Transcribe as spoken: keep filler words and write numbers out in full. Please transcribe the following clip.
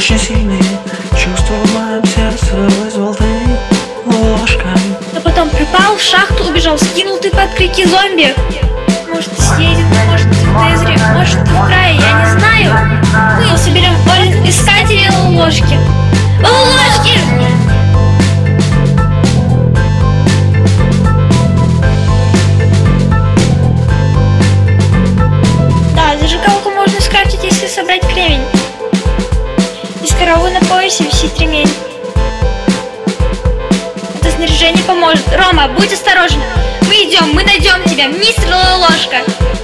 очень сильные чувства в моем сердце вызвал ты ложкой. А потом пропал, в шахту убежал, скинул ты под крики зомби. Может, ты съедет, может, ты в Незере, может, ты в крае, я не знаю. Мы соберем искатели ложки. Ложки! Да, зажигалку можно скрафтить, если собрать кремень. Из коровы на поясе висит ремень. Это снаряжение поможет. Рома, будь осторожен. Мы идем, мы найдем тебя, мистер Ложка.